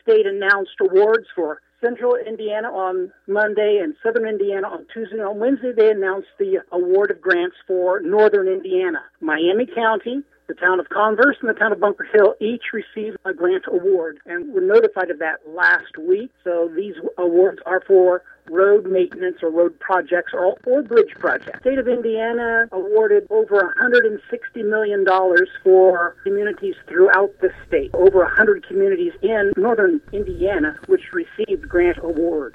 state announced awards for Central Indiana on Monday and Southern Indiana on Tuesday. On Wednesday, they announced the award of grants for Northern Indiana. Miami County, the town of Converse, and the town of Bunker Hill each received a grant award, and were notified of that last week. So these awards are for road maintenance or road projects or bridge projects. The state of Indiana awarded over $160 million for communities throughout the state. Over 100 communities in northern Indiana which received grant awards.